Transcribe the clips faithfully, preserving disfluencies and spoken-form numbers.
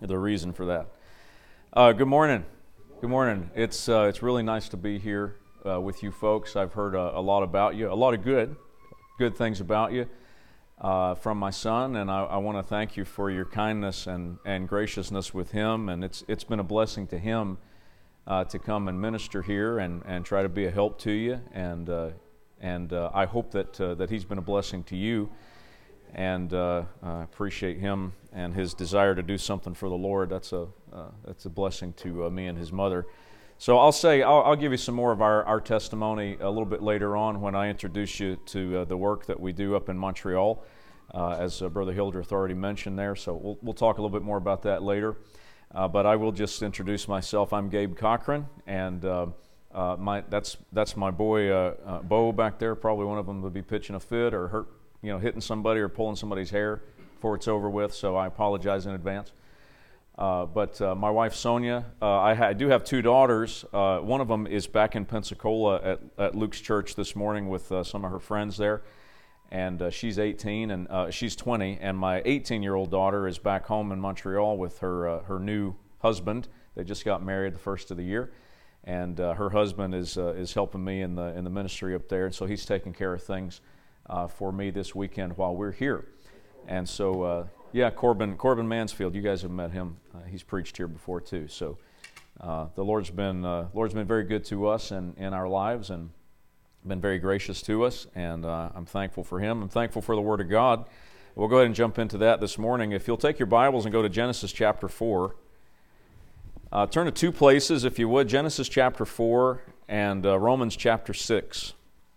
the reason for that. Uh, good morning. Good morning. It's uh, it's really nice to be here uh, with you folks. I've heard a, a lot about you, a lot of good, good things about you uh, from my son, and I, I want to thank you for your kindness and, and graciousness with him. And it's it's been a blessing to him uh, to come and minister here and, and try to be a help to you. And uh, and uh, I hope that uh, that he's been a blessing to you. And uh, I appreciate him and his desire to do something for the Lord. That's a uh, that's a blessing to uh, me and his mother. So I'll say I'll, I'll give you some more of our, our testimony a little bit later on when I introduce you to uh, the work that we do up in Montreal, uh, as uh, Brother Hildreth already mentioned there. So we'll we'll talk a little bit more about that later. Uh, but I will just introduce myself. I'm Gabe Cochran, and uh, uh, my that's that's my boy uh, uh, Bo back there. Probably one of them would be pitching a fit or hurt. You know, hitting somebody or pulling somebody's hair before it's over with, so I apologize in advance. Uh, but uh, my wife, Sonia, uh, I, ha- I do have two daughters. Uh, one of them is back in Pensacola at, at Luke's church this morning with uh, some of her friends there, and uh, she's eighteen, and uh, she's twenty, and my eighteen-year-old daughter is back home in Montreal with her uh, her new husband. They just got married the first of the year, and uh, her husband is uh, is helping me in the in the ministry up there, and so he's taking care of things Uh, for me this weekend while we're here. And so, uh, yeah, Corbin Corbin Mansfield, you guys have met him. Uh, he's preached here before too. So uh, the Lord's been uh, Lord's been very good to us and in our lives, and been very gracious to us. And uh, I'm thankful for Him. I'm thankful for the Word of God. We'll go ahead and jump into that this morning. If you'll take your Bibles and go to Genesis chapter four, uh, turn to two places if you would: Genesis chapter four and uh, Romans chapter six.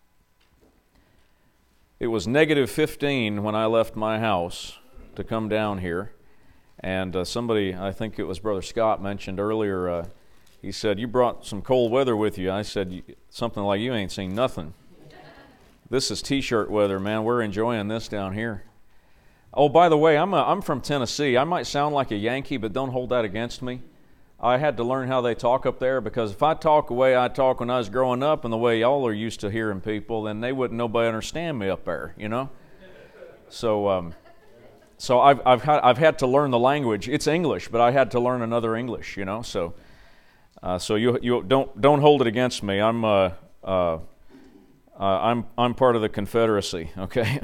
It was negative fifteen when I left my house to come down here, and uh, somebody, I think it was Brother Scott, mentioned earlier, uh, he said, "You brought some cold weather with you." I said, something like, "You ain't seen nothing. This is t-shirt weather, man. We're enjoying this down here." Oh, by the way, I'm, a, I'm from Tennessee. I might sound like a Yankee, but don't hold that against me. I had to learn how they talk up there, because if I talk the way I talk when I was growing up and the way y'all are used to hearing people, then they wouldn't nobody understand me up there, you know. So, um, so I've I've had I've had to learn the language. It's English, but I had to learn another English, you know. So, uh, so you you don't don't hold it against me. I'm uh, uh, uh, I'm I'm part of the Confederacy, okay.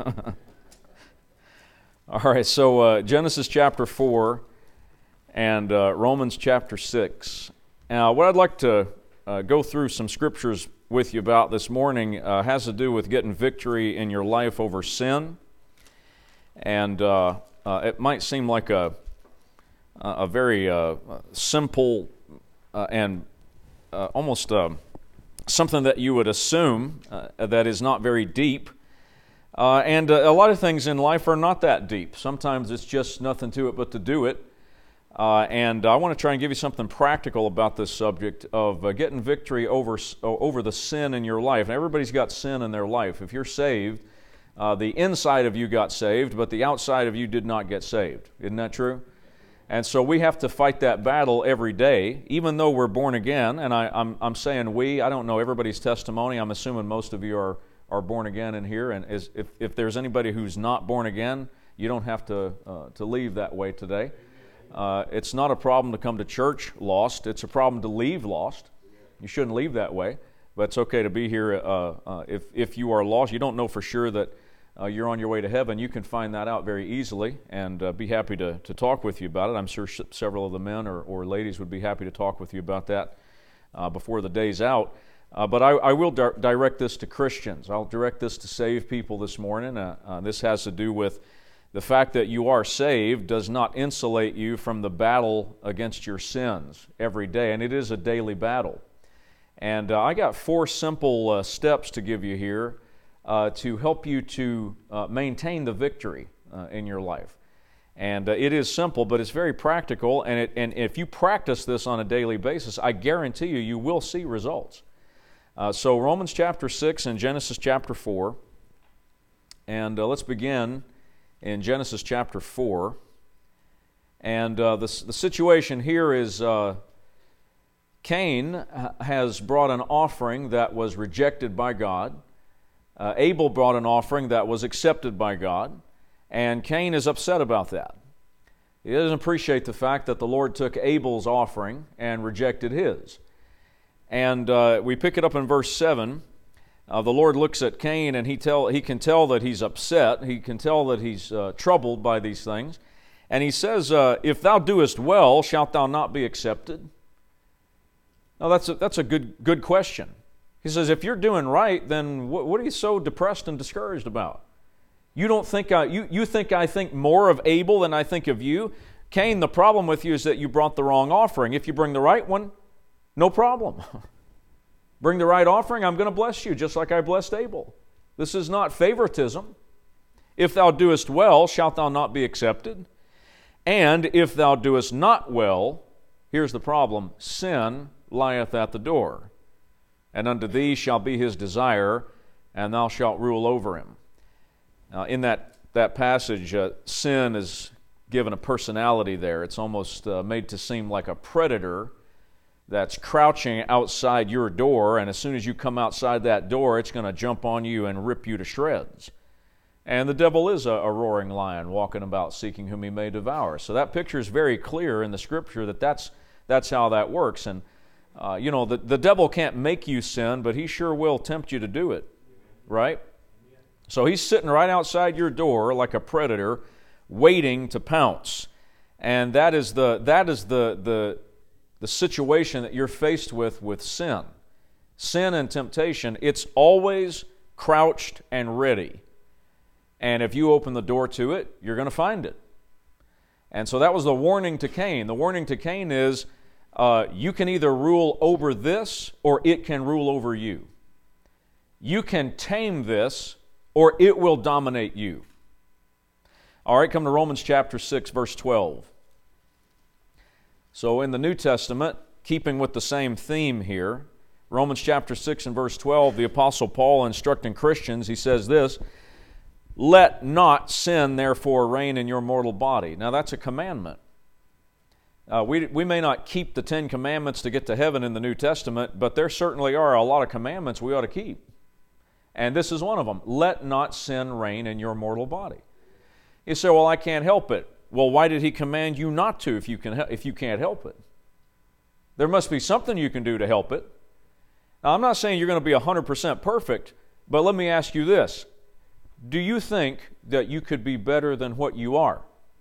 All right. So uh, Genesis chapter four. And uh, Romans chapter six. Now, what I'd like to uh, go through some scriptures with you about this morning uh, has to do with getting victory in your life over sin. And uh, uh, it might seem like a a very uh, simple uh, and uh, almost uh, something that you would assume uh, that is not very deep. Uh, and uh, a lot of things in life are not that deep. Sometimes it's just nothing to it but to do it. Uh, and I want to try and give you something practical about this subject of uh, getting victory over over the sin in your life. And everybody's got sin in their life. If you're saved, uh, the inside of you got saved, but the outside of you did not get saved. Isn't that true? And so we have to fight that battle every day, even though we're born again. And I, I'm, I'm saying we. I don't know everybody's testimony. I'm assuming most of you are, are born again in here. And is, if, if there's anybody who's not born again, you don't have to uh, to leave that way today. Uh, it's not a problem to come to church lost. It's a problem to leave lost. You shouldn't leave that way, but it's okay to be here. Uh, uh, if if you are lost, you don't know for sure that uh, you're on your way to heaven, you can find that out very easily, and uh, be happy to, to talk with you about it. I'm sure several of the men or, or ladies would be happy to talk with you about that uh, before the day's out. Uh, but I, I will di- direct this to Christians. I'll direct this to saved people this morning. Uh, uh, this has to do with the fact that you are saved does not insulate you from the battle against your sins every day, and it is a daily battle. And uh, I got four simple uh, steps to give you here uh, to help you to uh, maintain the victory uh, in your life. And uh, it is simple, but it's very practical, and, it, and if you practice this on a daily basis, I guarantee you, you will see results. Uh, so Romans chapter six and Genesis chapter four, and uh, let's begin in Genesis chapter four. And uh, the, the situation here is uh, Cain has brought an offering that was rejected by God. Uh, Abel brought an offering that was accepted by God. And Cain is upset about that. He doesn't appreciate the fact that the Lord took Abel's offering and rejected his. And uh, we pick it up in verse seven. Uh, the Lord looks at Cain, and he tell he can tell that he's upset. He can tell that he's uh, troubled by these things. And he says, uh, if thou doest well, shalt thou not be accepted? Now that's a, that's a good, good question. He says, if you're doing right, then what, what are you so depressed and discouraged about? You don't think I, you, you think I think more of Abel than I think of you? Cain, the problem with you is that you brought the wrong offering. If you bring the right one, no problem. Bring the right offering, I'm going to bless you, just like I blessed Abel. This is not favoritism. If thou doest well, shalt thou not be accepted? And if thou doest not well, here's the problem, sin lieth at the door, and unto thee shall be his desire, and thou shalt rule over him. Now, in that, that passage, uh, sin is given a personality there. It's almost uh, made to seem like a predator that's crouching outside your door, and as soon as you come outside that door, it's going to jump on you and rip you to shreds. And the devil is a, a roaring lion walking about seeking whom he may devour. So that picture is very clear in the Scripture that that's, that's how that works. And, uh, you know, the, the devil can't make you sin, but he sure will tempt you to do it, right? So he's sitting right outside your door like a predator, waiting to pounce. And that is the, that is the, the, the situation that you're faced with with sin. Sin and temptation, it's always crouched and ready. And if you open the door to it, you're going to find it. And so that was the warning to Cain. The warning to Cain is, uh, you can either rule over this or it can rule over you. You can tame this or it will dominate you. All right, come to Romans chapter six, verse twelve. So in the New Testament, keeping with the same theme here, Romans chapter six and verse twelve, the Apostle Paul instructing Christians, he says this, let not sin therefore reign in your mortal body. Now that's a commandment. Uh, we, we may not keep the Ten Commandments to get to heaven in the New Testament, but there certainly are a lot of commandments we ought to keep. And this is one of them. Let not sin reign in your mortal body. You say, well, I can't help it. Well, why did he command you not to if you, can, if you can't help it? There must be something you can do to help it. Now, I'm not saying you're going to be one hundred percent perfect, but let me ask you this. Do you think that you could be better than what you are?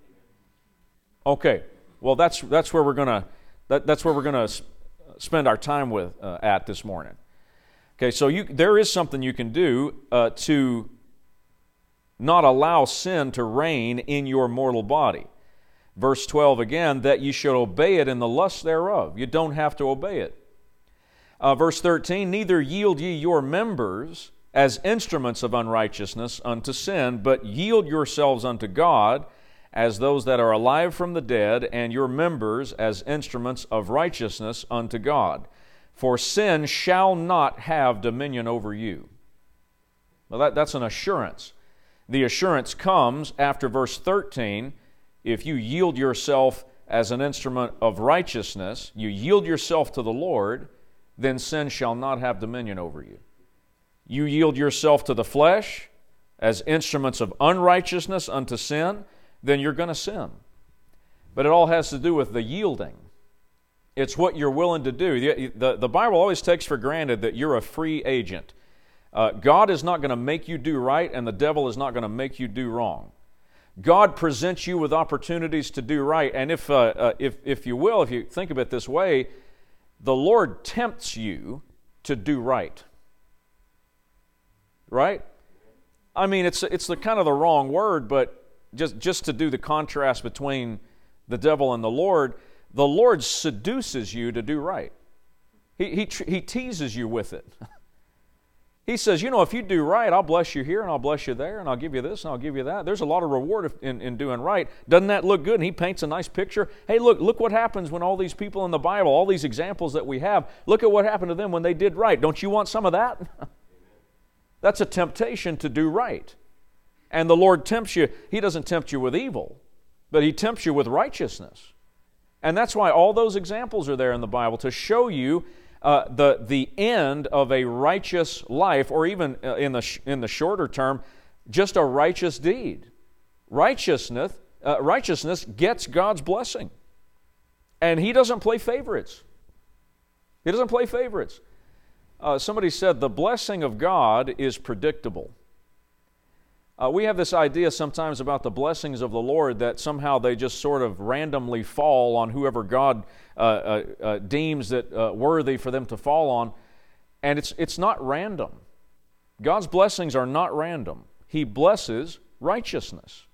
Okay. Well, that's that's where we're gonna that, that's where we're gonna spend our time with uh, at this morning. Okay. So you there is something you can do uh, to not allow sin to reign in your mortal body. Verse twelve again, that ye should obey it in the lust thereof. You don't have to obey it. Uh, verse thirteen, neither yield ye your members as instruments of unrighteousness unto sin, but yield yourselves unto God as those that are alive from the dead, and your members as instruments of righteousness unto God. For sin shall not have dominion over you. Well, that, that's an assurance. The assurance comes after verse thirteen. If you yield yourself as an instrument of righteousness, you yield yourself to the Lord, then sin shall not have dominion over you. You yield yourself to the flesh as instruments of unrighteousness unto sin, then you're going to sin. But it all has to do with the yielding. It's what you're willing to do. The, the, the Bible always takes for granted that you're a free agent. Uh, God is not going to make you do right, and the devil is not going to make you do wrong. God presents you with opportunities to do right, and if, uh, uh, if, if you will, if you think of it this way, the Lord tempts you to do right. Right? I mean, it's it's the kind of the wrong word, but just, just to do the contrast between the devil and the Lord, the Lord seduces you to do right. He, he, he teases you with it. He says, you know, if you do right, I'll bless you here, and I'll bless you there, and I'll give you this, and I'll give you that. There's a lot of reward in, in doing right. Doesn't that look good? And he paints a nice picture. Hey, look, look what happens when all these people in the Bible, all these examples that we have, look at what happened to them when they did right. Don't you want some of that? That's a temptation to do right. And the Lord tempts you. He doesn't tempt you with evil, but He tempts you with righteousness. And that's why all those examples are there in the Bible, to show you uh, the, the end of a righteous life, or even uh, in the, sh- in the shorter term, just a righteous deed. Righteousness, uh, righteousness gets God's blessing. And He doesn't play favorites. He doesn't play favorites. Uh, somebody said the blessing of God is predictable. Uh, we have this idea sometimes about the blessings of the Lord that somehow they just sort of randomly fall on whoever God uh, uh, uh, deems that uh, worthy for them to fall on. And it's, it's not random. God's blessings are not random. He blesses righteousness.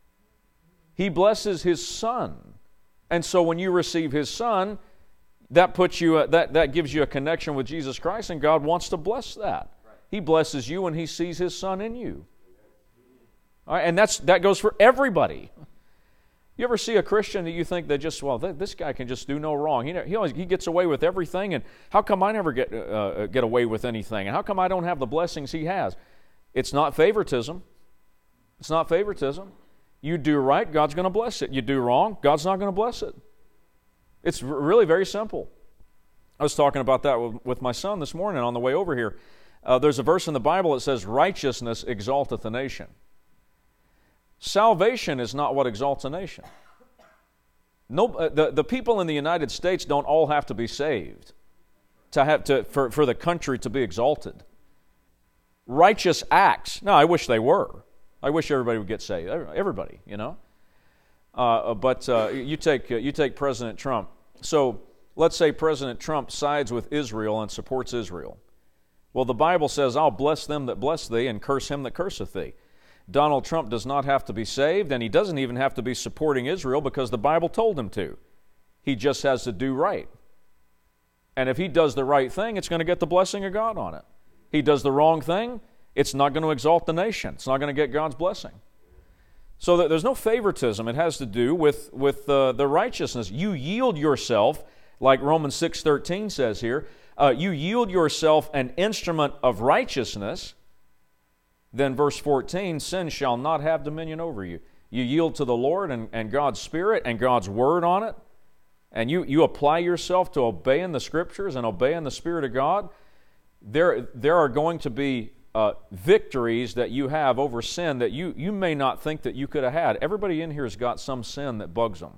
He blesses His Son. And so when you receive His Son, that puts you uh, that, that gives you a connection with Jesus Christ, and God wants to bless that. He blesses you when He sees His Son in you. All right, and that's that goes for everybody. You ever see a Christian that you think that just, well, th- this guy can just do no wrong. He, he, always, he gets away with everything, and how come I never get, uh, get away with anything? And how come I don't have the blessings he has? It's not favoritism. It's not favoritism. You do right, God's going to bless it. You do wrong, God's not going to bless it. It's r- really very simple. I was talking about that with, with my son this morning on the way over here. Uh, there's a verse in the Bible that says, righteousness exalteth a nation. Salvation is not what exalts a nation. No, uh, the, the people in the United States don't all have to be saved to have to for, for the country to be exalted. Righteous acts. No, I wish they were. I wish everybody would get saved. Everybody, you know. Uh, but uh, you take uh, you take President Trump. So let's say President Trump sides with Israel and supports Israel. Well, the Bible says, "I'll bless them that bless thee, and curse him that curseth thee." Donald Trump does not have to be saved, and he doesn't even have to be supporting Israel because the Bible told him to. He just has to do right. And if he does the right thing, it's going to get the blessing of God on it. He does the wrong thing, it's not going to exalt the nation. It's not going to get God's blessing. So that there's no favoritism. It has to do with, with uh, the righteousness. You yield yourself, like Romans six thirteen says here, uh, you yield yourself an instrument of righteousness. Then verse fourteen, sin shall not have dominion over you. You yield to the Lord and, and God's Spirit and God's Word on it, and you, you apply yourself to obeying the Scriptures and obeying the Spirit of God, there, there are going to be uh, victories that you have over sin that you, you may not think that you could have had. Everybody in here has got some sin that bugs them.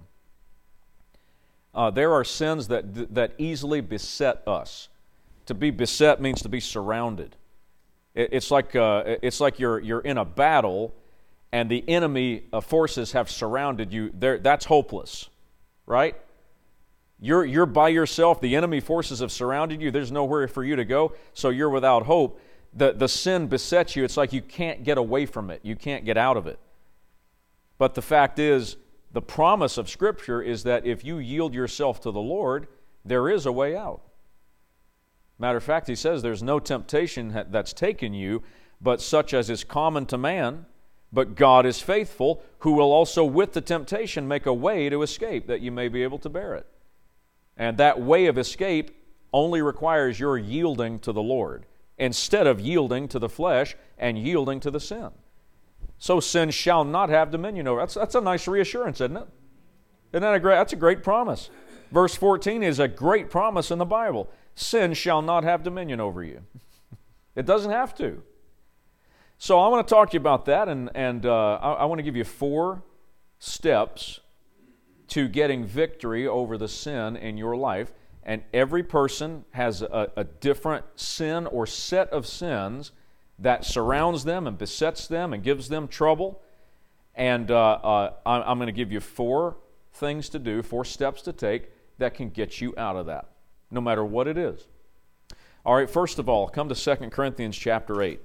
Uh, there are sins that, that easily beset us. To be beset means to be surrounded. It's like uh, it's like you're you're in a battle, and the enemy forces have surrounded you. There, that's hopeless, right? You're you're by yourself. The enemy forces have surrounded you. There's nowhere for you to go, so you're without hope. The the sin besets you. It's like you can't get away from it. You can't get out of it. But the fact is, the promise of Scripture is that if you yield yourself to the Lord, there is a way out. Matter of fact, he says there's no temptation that's taken you, but such as is common to man. But God is faithful, who will also with the temptation make a way to escape, that you may be able to bear it. And that way of escape only requires your yielding to the Lord, instead of yielding to the flesh and yielding to the sin. So sin shall not have dominion over. That's, that's a nice reassurance, isn't it? Isn't that a great, that's a great promise. Verse fourteen is a great promise in the Bible. Sin shall not have dominion over you. It doesn't have to. So I want to talk to you about that, and, and uh, I, I want to give you four steps to getting victory over the sin in your life. And every person has a, a different sin or set of sins that surrounds them and besets them and gives them trouble. And uh, uh, I'm going to give you four things to do, four steps to take that can get you out of that, no matter what it is. All right, first of all, come to Second Corinthians chapter eight.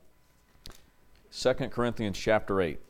Second Corinthians chapter eight.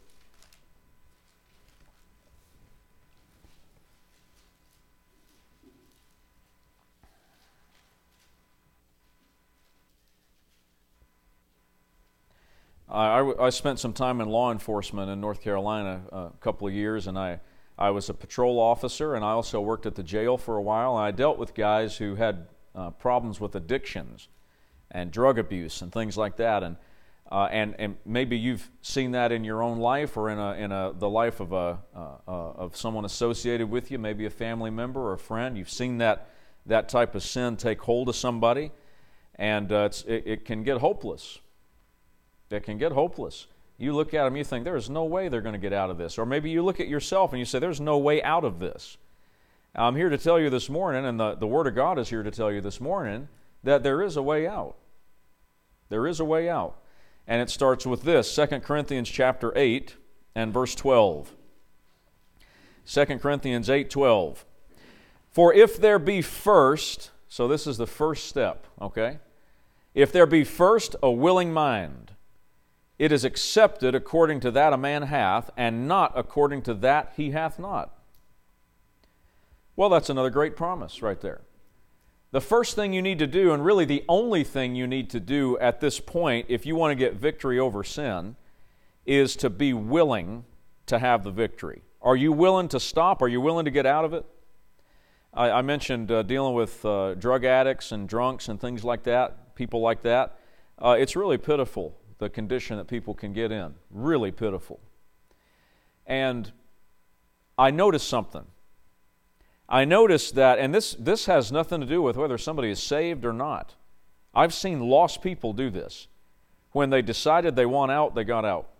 I, I, I spent some time in law enforcement in North Carolina a couple of years, and I I was a patrol officer, and I also worked at the jail for a while, and I dealt with guys who had uh, problems with addictions and drug abuse and things like that. And uh, and and maybe you've seen that in your own life or in a in a the life of a uh, uh, of someone associated with you, maybe a family member or a friend. You've seen that that type of sin take hold of somebody, and uh, it's, it, it can get hopeless. It can get hopeless. You look at them, you think, there is no way they're going to get out of this. Or maybe you look at yourself and you say, there's no way out of this. I'm here to tell you this morning, and the, the Word of God is here to tell you this morning, that there is a way out. There is a way out. And it starts with this, Second Corinthians chapter eight and verse twelve. Second Corinthians eight twelve. For if there be first, so this is the first step, okay? If there be first a willing mind, it is accepted according to that a man hath, and not according to that he hath not. Well, that's another great promise right there. The first thing you need to do, and really the only thing you need to do at this point if you want to get victory over sin, is to be willing to have the victory. Are you willing to stop? Are you willing to get out of it? I, I mentioned uh, dealing with uh, drug addicts and drunks and things like that, people like that. Uh, it's really pitiful, the condition that people can get in. Really pitiful. And I noticed something. I noticed that, and this, this has nothing to do with whether somebody is saved or not. I've seen lost people do this. When they decided they want out, they got out.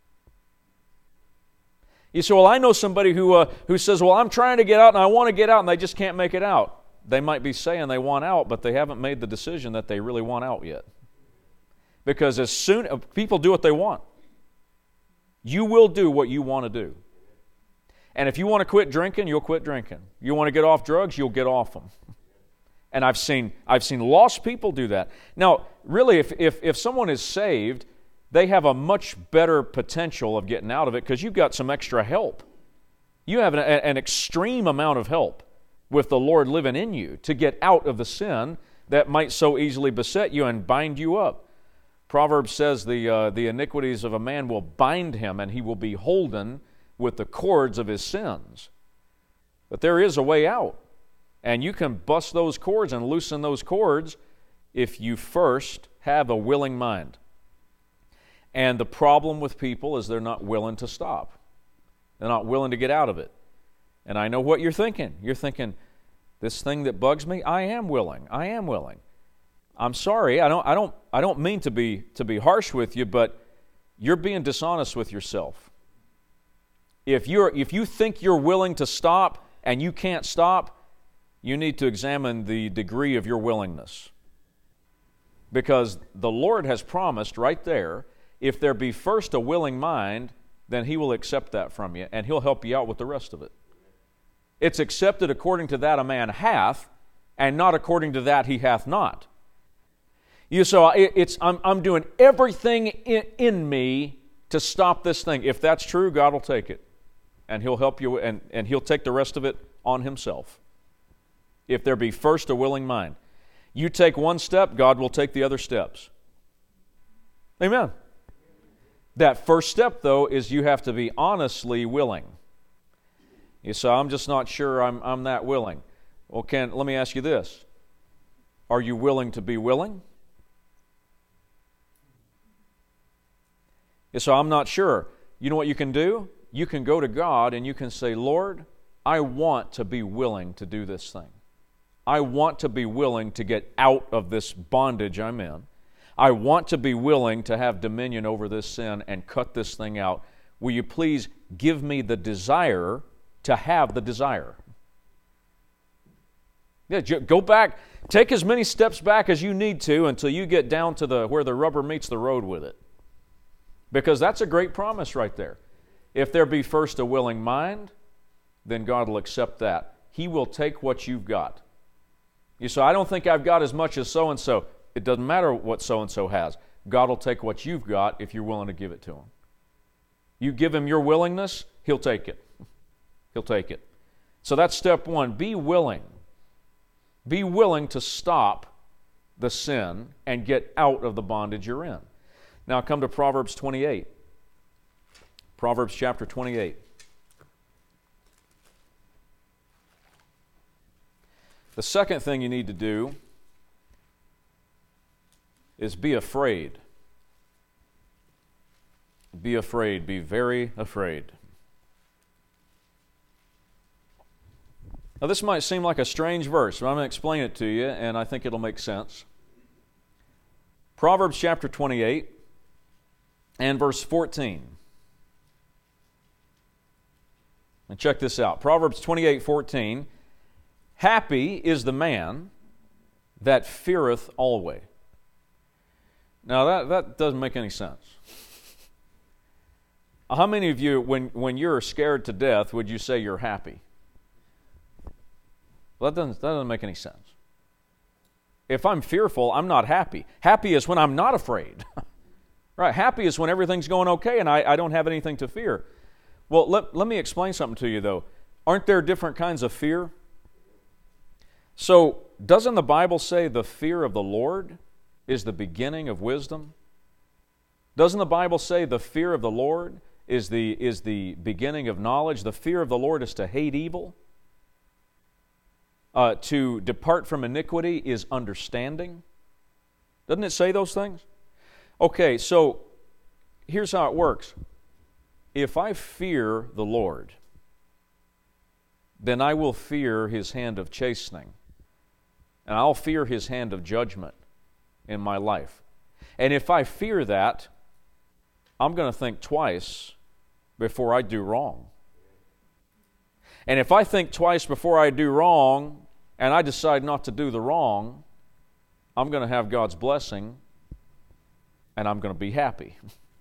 You say, well, I know somebody who, uh, who says, well, I'm trying to get out and I want to get out, and they just can't make it out. They might be saying they want out, but they haven't made the decision that they really want out yet. Because as soon as people do what they want, you will do what you want to do. And if you want to quit drinking, you'll quit drinking. You want to get off drugs, you'll get off them. And I've seen I've seen lost people do that. Now, really, if if, if someone is saved, they have a much better potential of getting out of it because you've got some extra help. You have an, an extreme amount of help with the Lord living in you to get out of the sin that might so easily beset you and bind you up. Proverbs says the uh, the iniquities of a man will bind him, and he will be holden with the cords of his sins. But there is a way out. And you can bust those cords and loosen those cords if you first have a willing mind. And the problem with people is they're not willing to stop. They're not willing to get out of it. And I know what you're thinking. You're thinking, this thing that bugs me, I am willing. I am willing. I'm sorry, I don't I don't I don't mean to be to be harsh with you, but you're being dishonest with yourself. If you're if you think you're willing to stop and you can't stop, you need to examine the degree of your willingness. Because the Lord has promised right there, if there be first a willing mind, then He will accept that from you, and He'll help you out with the rest of it. It's accepted according to that a man hath, and not according to that he hath not. You so it's I'm I'm doing everything in, in me to stop this thing. If that's true, God will take it. And He'll help you, and, and He'll take the rest of it on Himself. If there be first a willing mind. You take one step, God will take the other steps. Amen. That first step, though, is you have to be honestly willing. You say, I'm just not sure I'm, I'm that willing. Well, Ken, let me ask you this. Are you willing to be willing? You say, I'm not sure. You know what you can do? You can go to God and you can say, Lord, I want to be willing to do this thing. I want to be willing to get out of this bondage I'm in. I want to be willing to have dominion over this sin and cut this thing out. Will you please give me the desire to have the desire? Yeah, go back, take as many steps back as you need to until you get down to the where the rubber meets the road with it. Because that's a great promise right there. If there be first a willing mind, then God will accept that. He will take what you've got. You say, I don't think I've got as much as so-and-so. It doesn't matter what so-and-so has. God will take what you've got if you're willing to give it to Him. You give Him your willingness, He'll take it. He'll take it. So that's step one. Be willing. Be willing to stop the sin and get out of the bondage you're in. Now come to Proverbs twenty-eight. Proverbs chapter twenty-eight. The second thing you need to do is be afraid. Be afraid. Be very afraid. Now this might seem like a strange verse, but I'm going to explain it to you, and I think it'll make sense. Proverbs chapter twenty-eight and verse fourteen. And check this out. Proverbs twenty-eight fourteen. Happy is the man that feareth always. Now that, that doesn't make any sense. How many of you, when, when you're scared to death, would you say you're happy? Well, that doesn't, that doesn't make any sense. If I'm fearful, I'm not happy. Happy is when I'm not afraid. Right? Happy is when everything's going okay and I, I don't have anything to fear. Well, let, let me explain something to you, though. Aren't there different kinds of fear? So, doesn't the Bible say the fear of the Lord is the beginning of wisdom? Doesn't the Bible say the fear of the Lord is the, is the beginning of knowledge? The fear of the Lord is to hate evil. Uh, to depart from iniquity is understanding. Doesn't it say those things? Okay, so here's how it works. If I fear the Lord, then I will fear His hand of chastening, and I'll fear His hand of judgment in my life. And if I fear that, I'm going to think twice before I do wrong. And if I think twice before I do wrong, and I decide not to do the wrong, I'm going to have God's blessing, and I'm going to be happy.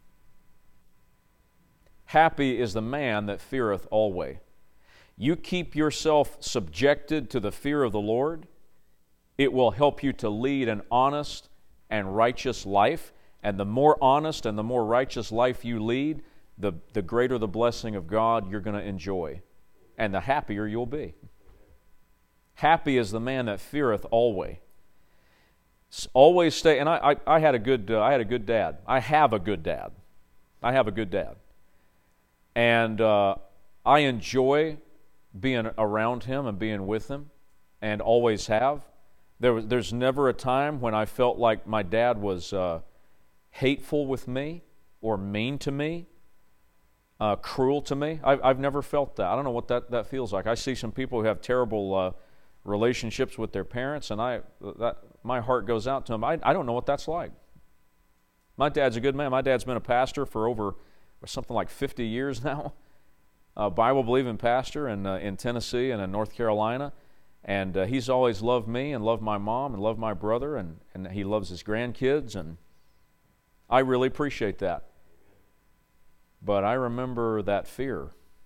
Happy is the man that feareth always. You keep yourself subjected to the fear of the Lord, it will help you to lead an honest and righteous life. And the more honest and the more righteous life you lead, the, the greater the blessing of God you're going to enjoy. And the happier you'll be. Happy is the man that feareth always. Always stay, and I, I, I had a good uh, I had a good dad. I have a good dad. I have a good dad. And uh, I enjoy being around him and being with him, and always have. There was, there's never a time when I felt like my dad was uh, hateful with me or mean to me, uh, cruel to me. I've, I've never felt that. I don't know what that, that feels like. I see some people who have terrible uh, relationships with their parents, and I that my heart goes out to them. I, I don't know what that's like. My dad's a good man. My dad's been a pastor for over something like fifty years now. A Bible-believing pastor in, uh, in Tennessee and in North Carolina. And uh, he's always loved me and loved my mom and loved my brother, and, and he loves his grandkids, and I really appreciate that. But I remember that fear.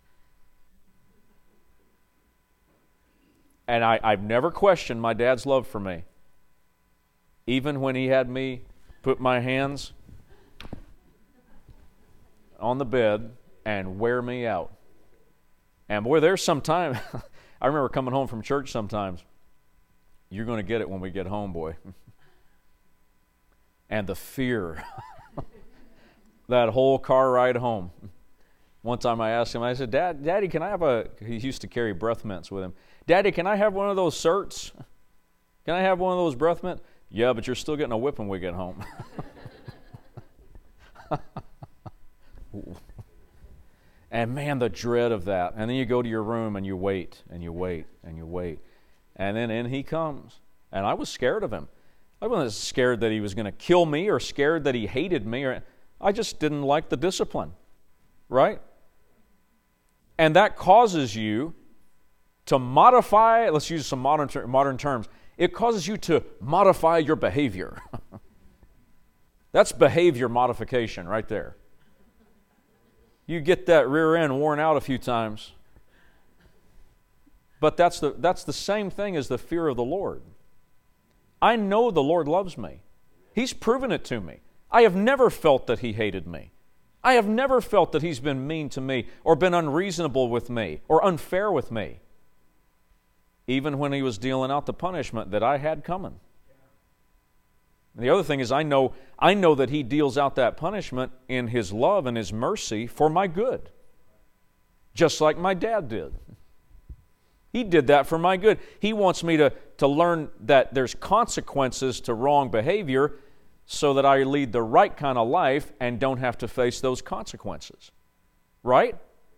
And I, I've never questioned my dad's love for me. Even when he had me put my hands on the bed and wear me out. And boy, there's some time, I remember coming home from church sometimes. You're going to get it when we get home, boy. And the fear. That whole car ride home. One time I asked him, I said, Dad, Daddy, can I have a, he used to carry breath mints with him. Daddy, can I have one of those certs? Can I have one of those breath mints? Yeah, but you're still getting a whipping when we get home. And man, the dread of that. And then you go to your room and you wait and you wait and you wait. And then in he comes. And I was scared of him. I wasn't scared that he was going to kill me or scared that he hated me. Or I just didn't like the discipline. Right? And that causes you to modify, let's use some modern, ter- modern terms, it causes you to modify your behavior. That's behavior modification right there. You get that rear end worn out a few times. But that's the, that's the same thing as the fear of the Lord. I know the Lord loves me. He's proven it to me. I have never felt that He hated me. I have never felt that He's been mean to me or been unreasonable with me or unfair with me. Even when He was dealing out the punishment that I had coming. And the other thing is I know, I know that He deals out that punishment in His love and His mercy for my good. Just like my dad did. He did that for my good. He wants me to, to learn that there's consequences to wrong behavior so that I lead the right kind of life and don't have to face those consequences. Right?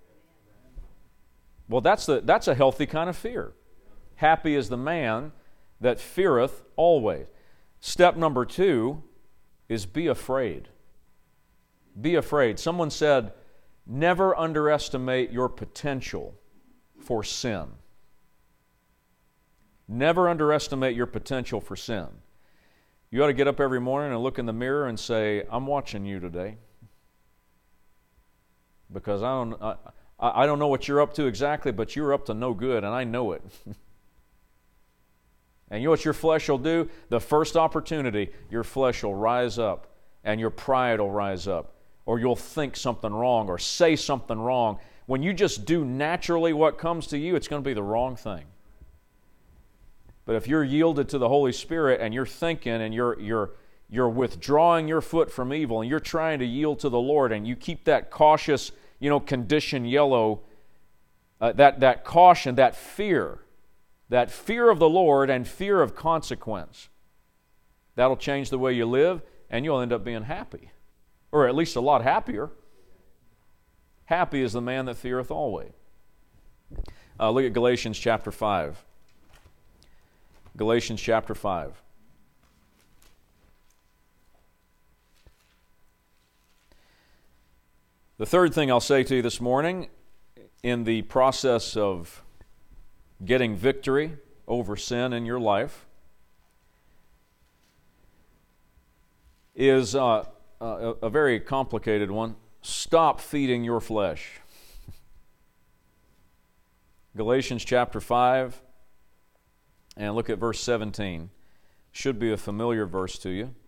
Well, that's, the, that's a healthy kind of fear. Happy is the man that feareth always. Step number two is be afraid. be afraid. Someone said, never underestimate your potential for sin. Never underestimate your potential for sin. You ought to get up every morning and look in the mirror and say, I'm watching you today. Because I don't, I, I don't know what you're up to exactly, but you're up to no good, and I know it. And you know what your flesh will do? The first opportunity, your flesh will rise up, and your pride will rise up. Or you'll think something wrong, or say something wrong. When you just do naturally what comes to you, it's going to be the wrong thing. But if you're yielded to the Holy Spirit and you're thinking and you're you're you're withdrawing your foot from evil and you're trying to yield to the Lord and you keep that cautious, you know, condition yellow, uh, that that caution, that fear, that fear of the Lord and fear of consequence, that'll change the way you live, and you'll end up being happy, or at least a lot happier. Happy is the man that feareth always. Uh, look at Galatians chapter five. Galatians chapter five. The third thing I'll say to you this morning in the process of getting victory over sin in your life is uh, a, a very complicated one. Stop feeding your flesh. Galatians chapter five, and look at verse seventeen. Should be a familiar verse to you.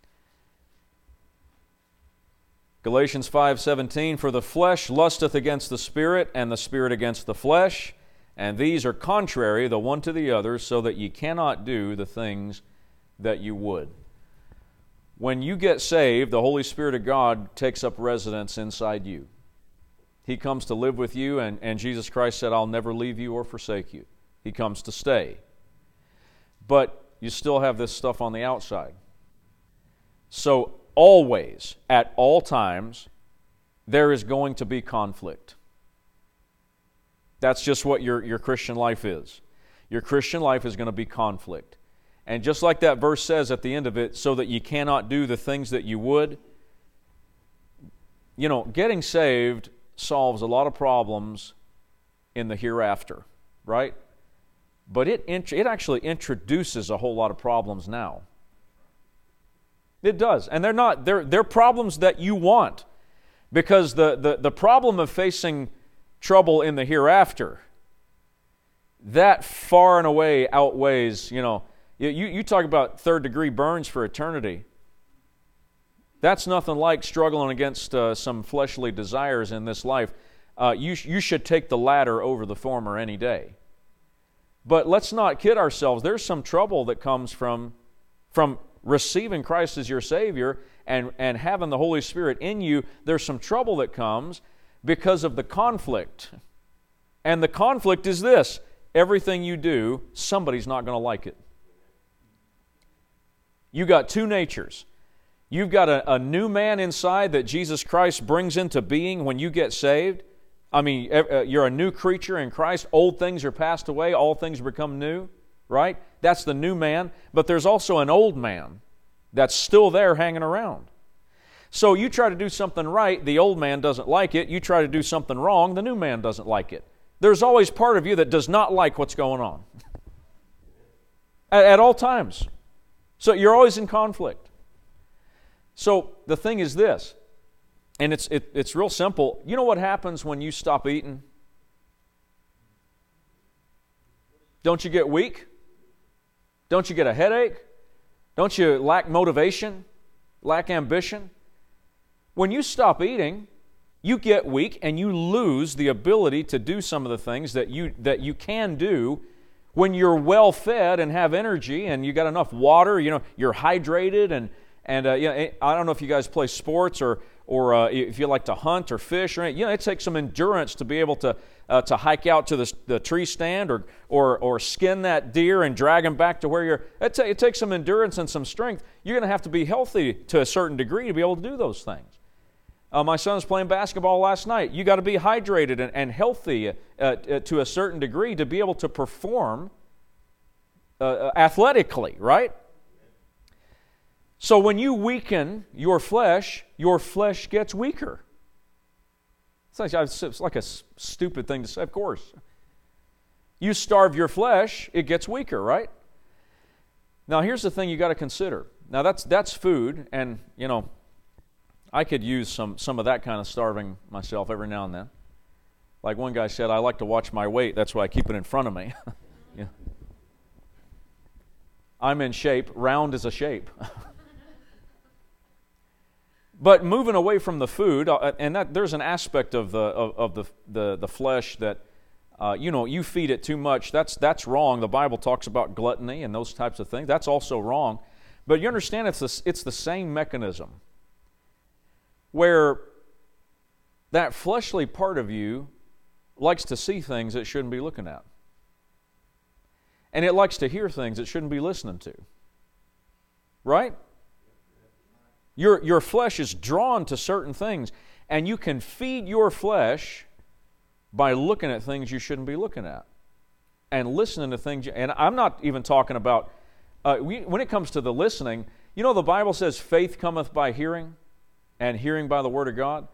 Galatians five seventeen, for the flesh lusteth against the Spirit, and the Spirit against the flesh, and these are contrary the one to the other, so that ye cannot do the things that you would. When you get saved, the Holy Spirit of God takes up residence inside you. He comes to live with you, and, and Jesus Christ said, I'll never leave you or forsake you. He comes to stay. But you still have this stuff on the outside. So always, at all times, there is going to be conflict. That's just what your, your Christian life is. Your Christian life is going to be conflict. And just like that verse says at the end of it, so that you cannot do the things that you would, you know, getting saved solves a lot of problems in the hereafter, right? But it it actually introduces a whole lot of problems now. It does. And they're not, they're, they're problems that you want. Because the, the, the problem of facing trouble in the hereafter, that far and away outweighs, you know, you, you talk about third degree burns for eternity. That's nothing like struggling against uh, some fleshly desires in this life. Uh, you, you should take the latter over the former any day. But let's not kid ourselves. There's some trouble that comes from, from receiving Christ as your Savior and, and having the Holy Spirit in you. There's some trouble that comes because of the conflict. And the conflict is this: everything you do, somebody's not going to like it. You got two natures. You've got a, a new man inside that Jesus Christ brings into being when you get saved. I mean, you're a new creature in Christ. Old things are passed away. All things become new, right? That's the new man. But there's also an old man that's still there hanging around. So you try to do something right, the old man doesn't like it. You try to do something wrong, the new man doesn't like it. There's always part of you that does not like what's going on. At, at all times. So you're always in conflict. So the thing is this, and it's it, it's real simple. You know what happens when you stop eating? Don't you get weak? Don't you get a headache? Don't you lack motivation? Lack ambition? When you stop eating, you get weak and you lose the ability to do some of the things that you that you can do when you're well fed and have energy and you got enough water. You know, you're hydrated and and uh, you know, I don't know if you guys play sports or or uh, if you like to hunt or fish or anything. You know, it takes some endurance to be able to uh, to hike out to the, the tree stand or or or skin that deer and drag him back to where you're. It, t- it takes some endurance and some strength. You're going to have to be healthy to a certain degree to be able to do those things. Uh, my son was playing basketball last night. You got to be hydrated and, and healthy uh, uh, to a certain degree to be able to perform uh, athletically, right? So when you weaken your flesh, your flesh gets weaker. It's like, it's like a stupid thing to say, of course. You starve your flesh, it gets weaker, right? Now here's the thing you got to consider. Now that's that's food, and you know, I could use some some of that kind of starving myself every now and then. Like one guy said, I like to watch my weight, that's why I keep it in front of me. Yeah. I'm in shape, round is a shape. But moving away from the food, uh, and that there's an aspect of the of, of the, the the flesh that uh, you know, you feed it too much. That's that's wrong. The Bible talks about gluttony and those types of things. That's also wrong. But you understand, it's the, it's the same mechanism where that fleshly part of you likes to see things it shouldn't be looking at, and it likes to hear things it shouldn't be listening to. Right? Your, your flesh is drawn to certain things, and you can feed your flesh by looking at things you shouldn't be looking at and listening to things. You, and I'm not even talking about, uh, we, when it comes to the listening, you know the Bible says faith cometh by hearing and hearing by the Word of God.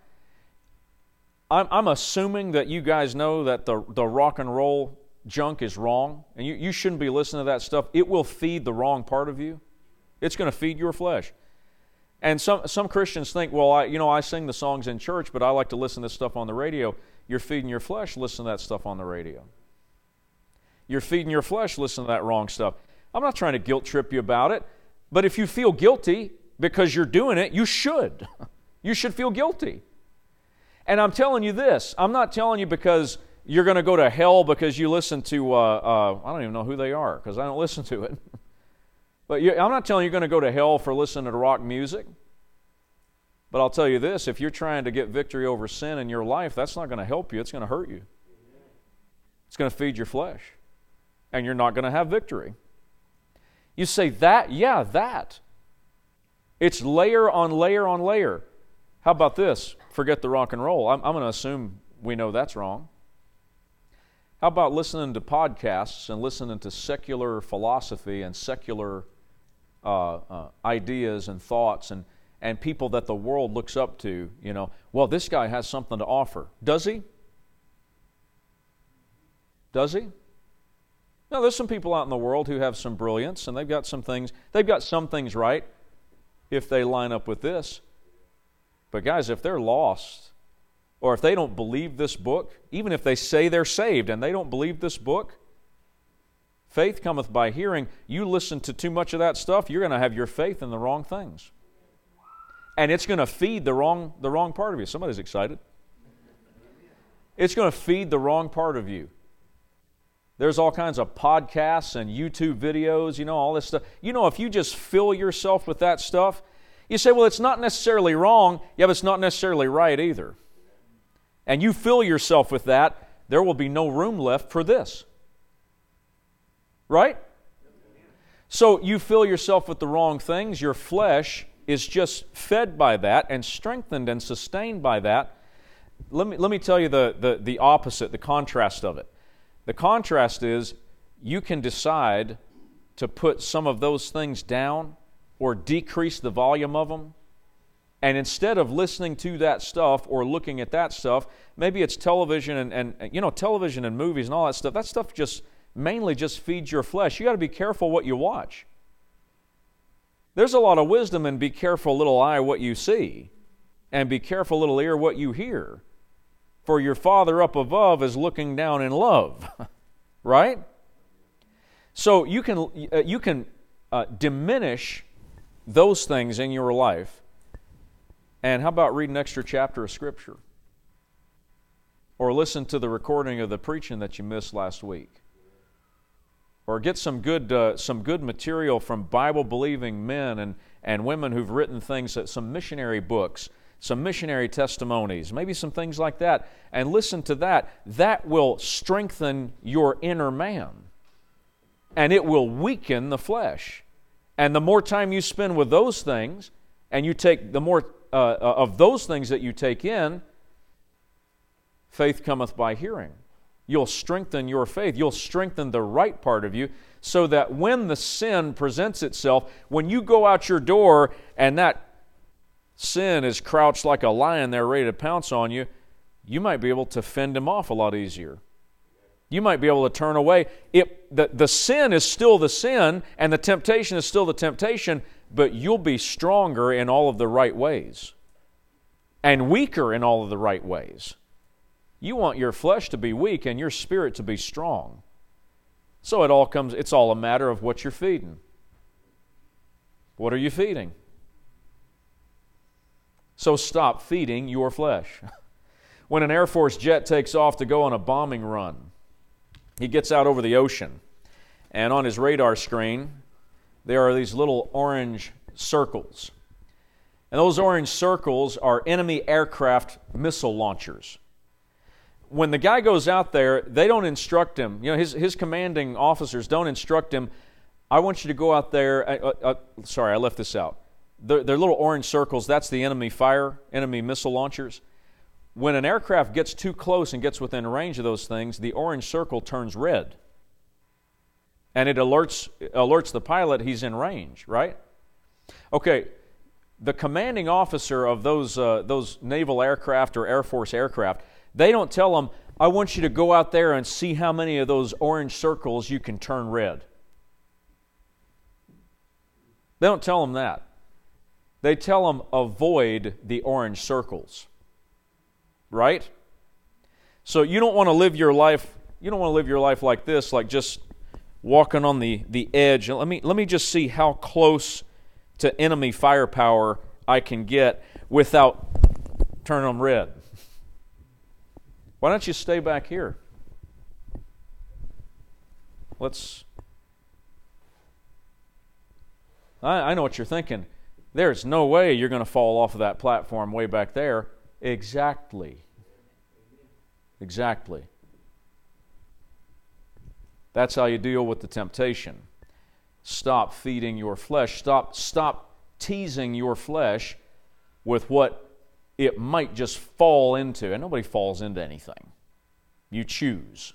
I'm, I'm assuming that you guys know that the, the rock and roll junk is wrong, and you, you shouldn't be listening to that stuff. It will feed the wrong part of you. It's going to feed your flesh. And some some Christians think, well, I, you know, I sing the songs in church, but I like to listen to stuff on the radio. You're feeding your flesh, listen to that stuff on the radio. You're feeding your flesh, listen to that wrong stuff. I'm not trying to guilt trip you about it, but if you feel guilty because you're doing it, you should. You should feel guilty. And I'm telling you this, I'm not telling you because you're going to go to hell because you listen to, uh, uh, I don't even know who they are because I don't listen to it. But you, I'm not telling you you're going to go to hell for listening to rock music. But I'll tell you this, if you're trying to get victory over sin in your life, that's not going to help you. It's going to hurt you. It's going to feed your flesh. And you're not going to have victory. You say, that? Yeah, that. It's layer on layer on layer. How about this? Forget the rock and roll. I'm, I'm going to assume we know that's wrong. How about listening to podcasts and listening to secular philosophy and secular uh, uh, ideas and thoughts and, and people that the world looks up to, you know, well, this guy has something to offer. Does he? Does he? No, there's some people out in the world who have some brilliance, and they've got some things, they've got some things right if they line up with this. But guys, if they're lost, or if they don't believe this book, even if they say they're saved and they don't believe this book, faith cometh by hearing. You listen to too much of that stuff, you're going to have your faith in the wrong things. And it's going to feed the wrong, the wrong part of you. Somebody's excited. It's going to feed the wrong part of you. There's all kinds of podcasts and YouTube videos, you know, all this stuff. You know, if you just fill yourself with that stuff, you say, well, it's not necessarily wrong. Yeah, but it's not necessarily right either. And you fill yourself with that, there will be no room left for this. Right? So you fill yourself with the wrong things, your flesh is just fed by that and strengthened and sustained by that. Let me, let me tell you the, the, the opposite, the contrast of it. The contrast is you can decide to put some of those things down or decrease the volume of them. And instead of listening to that stuff or looking at that stuff, maybe it's television and, and you know, television and movies and all that stuff. That stuff just mainly just feeds your flesh. You got to be careful what you watch. There's a lot of wisdom in be careful, little eye, what you see, and be careful, little ear, what you hear. For your Father up above is looking down in love. Right? So you can uh, you can uh, diminish those things in your life. And how about read an extra chapter of Scripture? Or listen to the recording of the preaching that you missed last week. Or get some good uh, some good material from Bible-believing men and, and women who've written things, some missionary books, some missionary testimonies, maybe some things like that. And listen to that. That will strengthen your inner man. And it will weaken the flesh. And the more time you spend with those things, and you take the more uh, of those things that you take in, faith cometh by hearing. You'll strengthen your faith. You'll strengthen the right part of you so that when the sin presents itself, when you go out your door and that sin is crouched like a lion there ready to pounce on you, you might be able to fend him off a lot easier. You might be able to turn away. It, the, the sin is still the sin and the temptation is still the temptation, but you'll be stronger in all of the right ways and weaker in all of the right ways. You want your flesh to be weak and your spirit to be strong. So it all comes, it's all a matter of what you're feeding. What are you feeding? So stop feeding your flesh. When an Air Force jet takes off to go on a bombing run, he gets out over the ocean, and on his radar screen, there are these little orange circles. And those orange circles are enemy aircraft missile launchers. When the guy goes out there, they don't instruct him. You know, his, his commanding officers don't instruct him, I want you to go out there. Uh, uh, sorry, I left this out. They're, they're little orange circles. That's the enemy fire, enemy missile launchers. When an aircraft gets too close and gets within range of those things, the orange circle turns red. And it alerts, alerts the pilot he's in range, right? Okay, the commanding officer of those, uh, those naval aircraft or Air Force aircraft, they don't tell them, I want you to go out there and see how many of those orange circles you can turn red. They don't tell them that. They tell them, avoid the orange circles. Right? So you don't want to live your life, you don't want to live your life like this, like just walking on the, the edge. Let me, let me just see how close to enemy firepower I can get without turning them red. Why don't you stay back here? Let's... I, I know what you're thinking. There's no way you're going to fall off of that platform way back there. Exactly. Exactly. That's how you deal with the temptation. Stop feeding your flesh. Stop, stop teasing your flesh with what it might just fall into. And nobody falls into anything. You choose.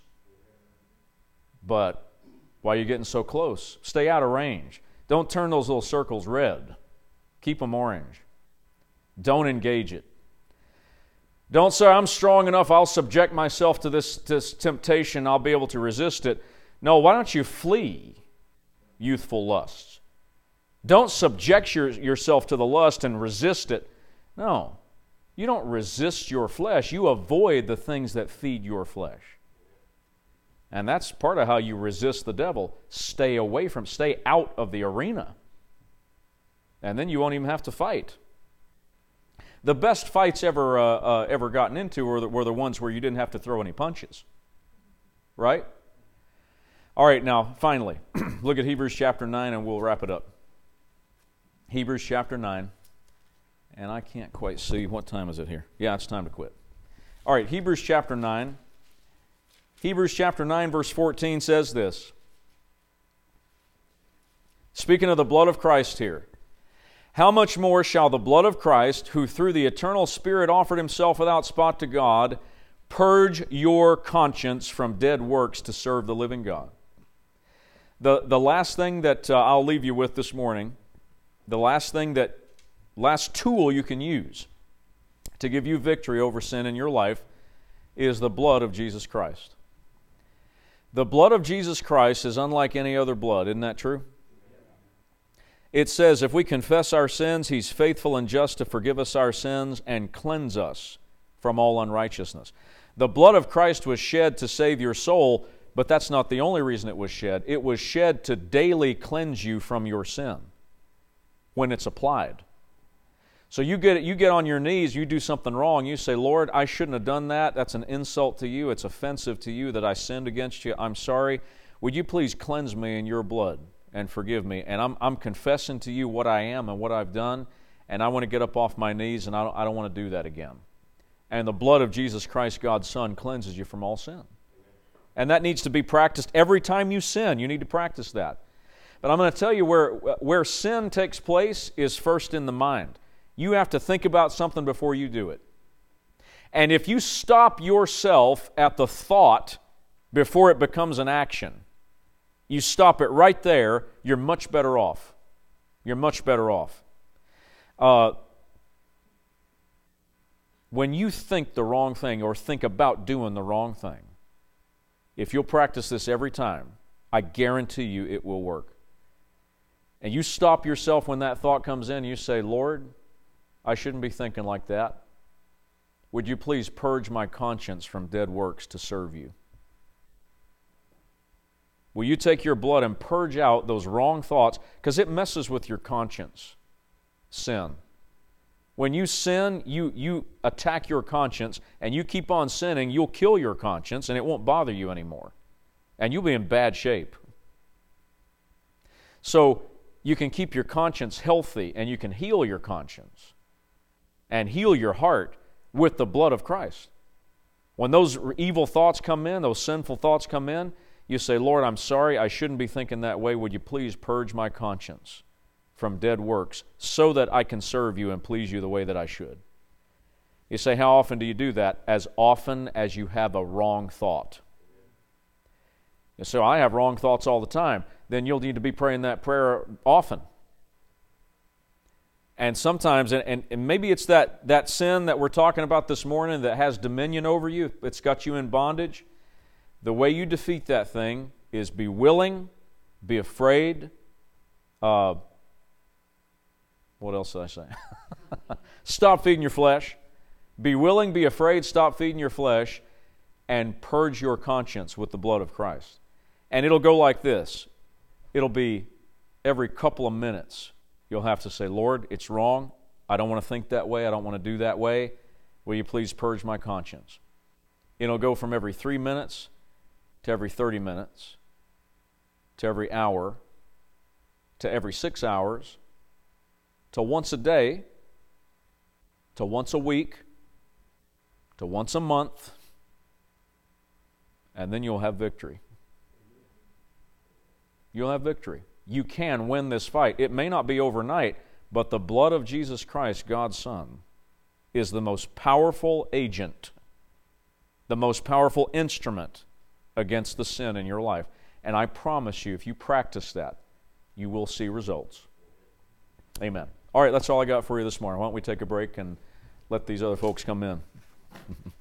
But why are you getting so close? Stay out of range. Don't turn those little circles red. Keep them orange. Don't engage it. Don't say, I'm strong enough, I'll subject myself to this, this temptation, I'll be able to resist it. No, why don't you flee youthful lusts? Don't subject your, yourself to the lust and resist it. No, you don't resist your flesh. You avoid the things that feed your flesh. And that's part of how you resist the devil. Stay away from, stay out of the arena. And then you won't even have to fight. The best fights ever uh, uh, ever gotten into were the, were the ones where you didn't have to throw any punches. Right? All right, now, finally, look at Hebrews chapter nine and we'll wrap it up. Hebrews chapter nine. And I can't quite see. What time is it here? Yeah, it's time to quit. All right, Hebrews chapter nine. Hebrews chapter nine, verse fourteen says this. Speaking of the blood of Christ here. How much more shall the blood of Christ, who through the eternal Spirit offered himself without spot to God, purge your conscience from dead works to serve the living God? The, the last thing that uh, I'll leave you with this morning, the last thing that, last tool you can use to give you victory over sin in your life is the blood of Jesus Christ. The blood of Jesus Christ is unlike any other blood. Isn't that true? It says, if we confess our sins, He's faithful and just to forgive us our sins and cleanse us from all unrighteousness. The blood of Christ was shed to save your soul, but that's not the only reason it was shed. It was shed to daily cleanse you from your sin when it's applied. So you get you get on your knees, you do something wrong, you say, Lord, I shouldn't have done that. That's an insult to you. It's offensive to you that I sinned against you. I'm sorry. Would you please cleanse me in your blood and forgive me? And I'm I'm confessing to you what I am and what I've done, and I want to get up off my knees, and I don't, I don't want to do that again. And the blood of Jesus Christ, God's Son, cleanses you from all sin. And that needs to be practiced every time you sin. You need to practice that. But I'm going to tell you where, where sin takes place is first in the mind. You have to think about something before you do it. And if you stop yourself at the thought before it becomes an action. You stop it right there, you're much better off. You're much better off. Uh, when you think the wrong thing or think about doing the wrong thing, if you'll practice this every time, I guarantee you it will work. And you stop yourself when that thought comes in, you say, Lord, I shouldn't be thinking like that. Would you please purge my conscience from dead works to serve you? Will you take your blood and purge out those wrong thoughts? Because it messes with your conscience. Sin. When you sin, you, you attack your conscience, and you keep on sinning, you'll kill your conscience, and it won't bother you anymore. And you'll be in bad shape. So you can keep your conscience healthy, and you can heal your conscience and heal your heart with the blood of Christ. When those evil thoughts come in, those sinful thoughts come in, you say, Lord, I'm sorry, I shouldn't be thinking that way. Would you please purge my conscience from dead works so that I can serve you and please you the way that I should? You say, how often do you do that? As often as you have a wrong thought. You say, I have wrong thoughts all the time. Then you'll need to be praying that prayer often. And sometimes, and, and maybe it's that, that sin that we're talking about this morning that has dominion over you. It's got you in bondage. The way you defeat that thing is be willing, be afraid. Uh, what else did I say? Stop feeding your flesh. Be willing, be afraid, stop feeding your flesh, and purge your conscience with the blood of Christ. And it'll go like this. It'll be every couple of minutes. You'll have to say, Lord, it's wrong. I don't want to think that way. I don't want to do that way. Will you please purge my conscience? It'll go from every three minutes to every thirty minutes, to every hour, to every six hours, to once a day, to once a week, to once a month, and then you'll have victory. You'll have victory. You can win this fight. It may not be overnight, but the blood of Jesus Christ, God's Son, is the most powerful agent, the most powerful instrument against the sin in your life. And I promise you, if you practice that, you will see results. Amen. All right, that's all I got for you this morning. Why don't we take a break and let these other folks come in?